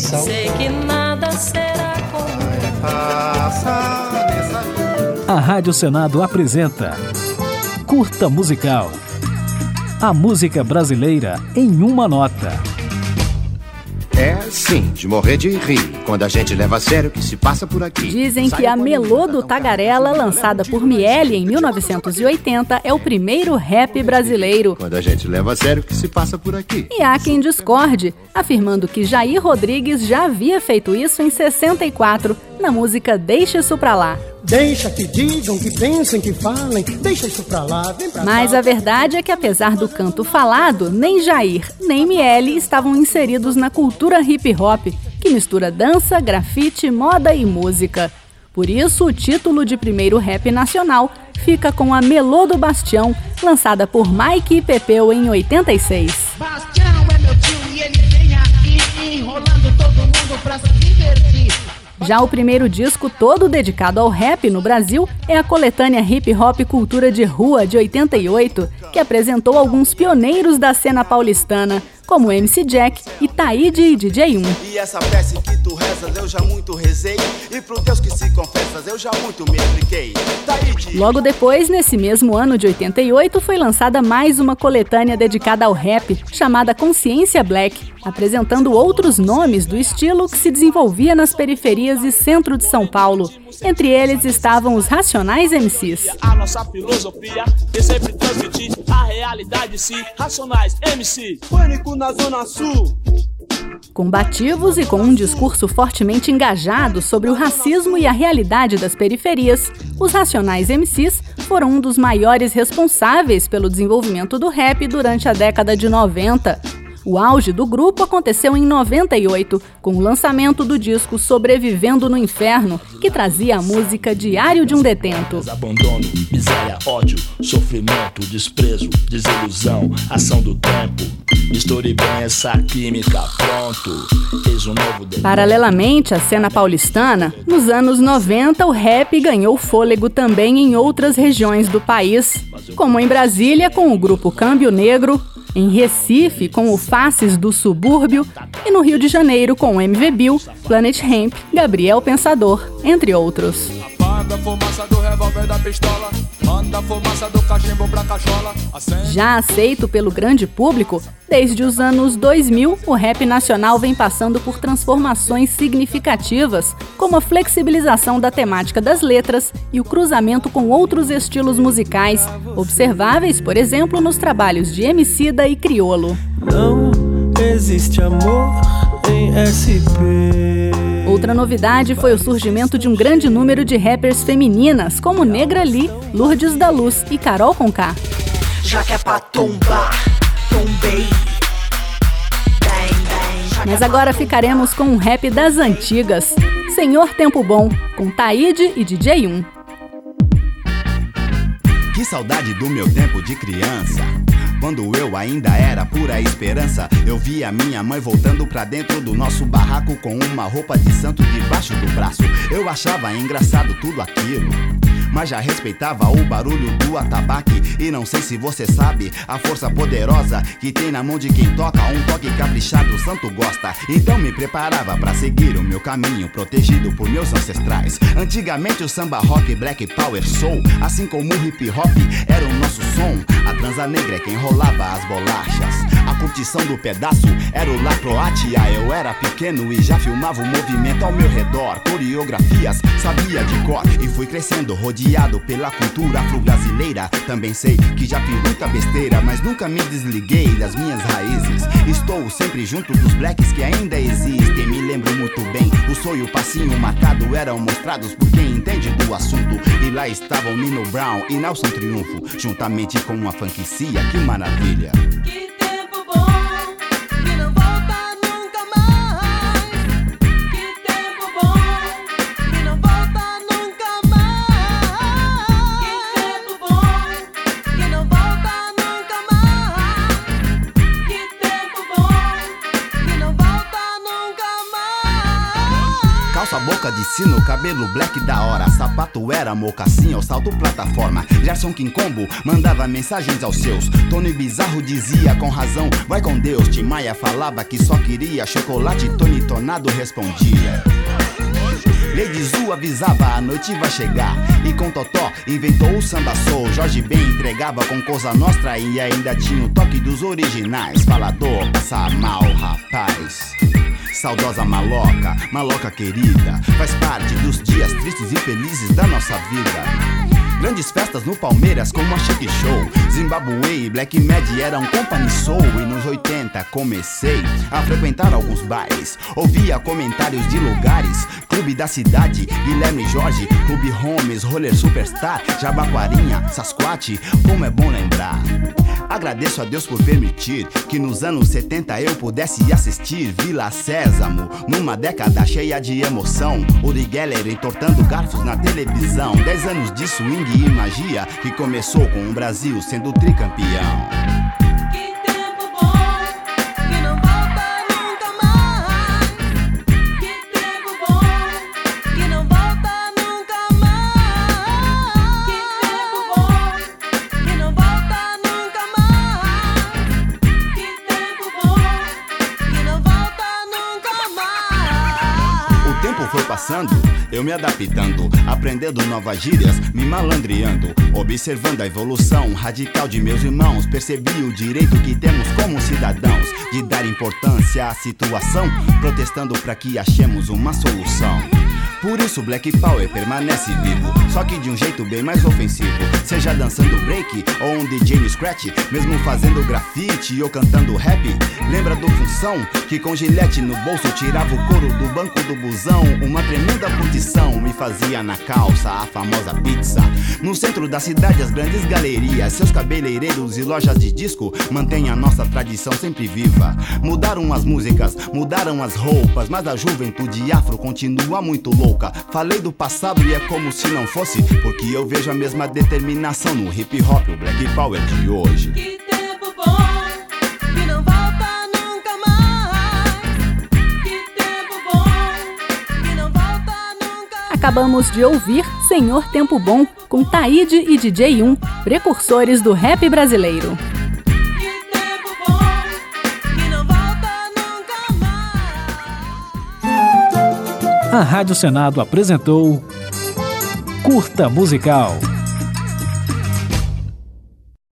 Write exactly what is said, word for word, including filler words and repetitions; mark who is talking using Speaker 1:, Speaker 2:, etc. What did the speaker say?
Speaker 1: coração.
Speaker 2: Sei que nada será como
Speaker 3: A Rádio Senado apresenta Curta Musical. A música brasileira em uma nota.
Speaker 4: É sim, de morrer de rir, quando a gente leva a sério o que se passa por aqui.
Speaker 5: Dizem que a Melô do Tagarela, lançada por Miele em mil novecentos e oitenta, é o primeiro rap brasileiro.
Speaker 4: Quando a gente leva a sério o que se passa por aqui.
Speaker 5: E há quem discorde, afirmando que Jair Rodrigues já havia feito isso em sessenta e quatro, na música Deixa Isso Pra Lá.
Speaker 1: Deixa que digam, que pensem, que falem, deixa isso pra lá, vem pra cá.
Speaker 5: Mas a verdade é que, apesar do canto falado, nem Jair, nem Miele estavam inseridos na cultura hip-hop, que mistura dança, grafite, moda e música. Por isso, o título de primeiro rap nacional fica com a Melô do Bastião, lançada por Mike e Pepeu em oitenta e seis.
Speaker 6: Bastião é meu tio e ele vem aqui enrolando todo mundo pra se divertir.
Speaker 5: Já o primeiro disco todo dedicado ao rap no Brasil é a coletânea Hip Hop Cultura de Rua, de oitenta e oito, que apresentou alguns pioneiros da cena paulistana, como M C Jack, Itaíde e D J um.
Speaker 7: E essa prece que tu rezas eu já muito rezei, e pro Deus que se confessas eu já muito me expliquei. Itaíde.
Speaker 5: Logo depois, nesse mesmo ano de oitenta e oito, foi lançada mais uma coletânea dedicada ao rap, chamada Consciência Black, apresentando outros nomes do estilo que se desenvolvia nas periferias e centro de São Paulo. Entre eles estavam os Racionais M Cs.
Speaker 8: A nossa filosofia é sempre transmitir a realidade, sim. Racionais M C. Pânico na Zona Sul.
Speaker 5: Combativos e com um discurso fortemente engajado sobre o racismo e a realidade das periferias, os Racionais M Cs foram um dos maiores responsáveis pelo desenvolvimento do rap durante a década de noventa. O auge do grupo aconteceu em noventa e oito, com o lançamento do disco Sobrevivendo no Inferno, que trazia a música Diário de um Detento.
Speaker 8: Abandono, miséria, ódio, sofrimento, desprezo, desilusão, ação do tempo. Misture bem essa química, pronto. Eis um novo detento.
Speaker 5: Paralelamente à cena paulistana, nos anos noventa o rap ganhou fôlego também em outras regiões do país, como em Brasília com o grupo Câmbio Negro, em Recife com o Faces do Subúrbio e no Rio de Janeiro com o M V Bill, Planet Hemp, Gabriel Pensador, entre outros. Já aceito pelo grande público, desde os anos dois mil, o rap nacional vem passando por transformações significativas, como a flexibilização da temática das letras e o cruzamento com outros estilos musicais, observáveis, por exemplo, nos trabalhos de Emicida e Criolo.
Speaker 9: Não existe amor em S P.
Speaker 5: Outra novidade foi o surgimento de um grande número de rappers femininas, como Negra Lee, Lourdes da Luz e Carol Conká.
Speaker 6: Já que é pra tombar, tombei.
Speaker 5: Mas agora ficaremos com um rap das antigas, Senhor Tempo Bom, com Taíde e D J um.
Speaker 7: Que saudade do meu tempo de criança, quando eu ainda era pura esperança. Eu via minha mãe voltando pra dentro do nosso barraco com uma roupa de santo debaixo do braço. Eu achava engraçado tudo aquilo, mas já respeitava o barulho do atabaque. E não sei se você sabe a força poderosa que tem na mão de quem toca. Um toque caprichado o santo gosta. Então me preparava pra seguir o meu caminho, protegido por meus ancestrais. Antigamente o samba rock, black power soul, assim como o hip hop era o nosso som. A transa negra é quem rolava as bolachas, a curtição do pedaço era o La Croatia. Eu era pequeno e já filmava o movimento ao meu redor, coreografias sabia de cor. E fui crescendo rodeado pela cultura afro-brasileira. Também sei que já fiz muita besteira, mas nunca me desliguei das minhas raízes. Estou sempre junto dos blacks que ainda existem. Me lembro muito bem, o sonho, o passinho marcado eram mostrados por quem entende do assunto. E lá estavam Nino Brown e Nelson Triunfo, juntamente com uma franquicia, que maravilha.
Speaker 2: Que tempo bom, que não volta nunca mais. Que tempo bom, que não volta nunca mais. Que tempo bom, que não volta nunca mais. Que tempo bom, que não volta nunca mais.
Speaker 7: Calça boca de sino, cabelo black da hora, sapato era mocassim ou salto plataforma. Gerson Quincombo mandava mensagens aos seus, Tony Bizarro dizia com razão, vai com Deus. Tim Maia falava que só queria chocolate, Tony Tornado respondia. Lady Zu avisava, a noite vai chegar. E com Totó inventou o samba soul. Jorge Ben entregava com Cosa Nostra e ainda tinha o toque dos originais. Falador, passa mal, rapaz. Saudosa maloca, maloca querida, faz parte dos dias tristes e felizes da nossa vida. Grandes festas no Palmeiras como a Chic Show, Zimbabwe e Black Mad eram company soul. E nos oitenta comecei a frequentar alguns bares, ouvia comentários de lugares, Clube da Cidade, Guilherme Jorge, Clube Holmes, Roller Superstar, Jabaquarinha, Sasquatch, como é bom lembrar. Agradeço a Deus por permitir que nos anos setenta eu pudesse assistir Vila Sésamo, numa década cheia de emoção. Uri Geller entortando garfos na televisão. Dez anos de swing e magia que começou com o Brasil sendo tricampeão. Foi passando, eu me adaptando, aprendendo novas gírias, me malandreando, observando a evolução radical de meus irmãos. Percebi o direito que temos como cidadãos de dar importância à situação, protestando para que achemos uma solução. Por isso Black Power permanece vivo, só que de um jeito bem mais ofensivo. Seja dançando break ou um D J no scratch, mesmo fazendo grafite ou cantando rap. Lembra do Função, que com gilete no bolso tirava o couro do banco do busão? Uma tremenda curtição me fazia na calça a famosa pizza. No centro da cidade as grandes galerias, seus cabeleireiros e lojas de disco mantêm a nossa tradição sempre viva. Mudaram as músicas, mudaram as roupas, mas a juventude afro continua muito louca. Falei do passado e é como se não fosse, porque eu vejo a mesma determinação no hip hop, o Black Power de hoje.
Speaker 2: Que tempo bom, que não volta nunca mais. Que tempo bom, que não volta nunca mais.
Speaker 5: Acabamos de ouvir Senhor Tempo Bom, com Taíde e D J um, precursores do rap brasileiro.
Speaker 3: A Rádio Senado apresentou Curta Musical.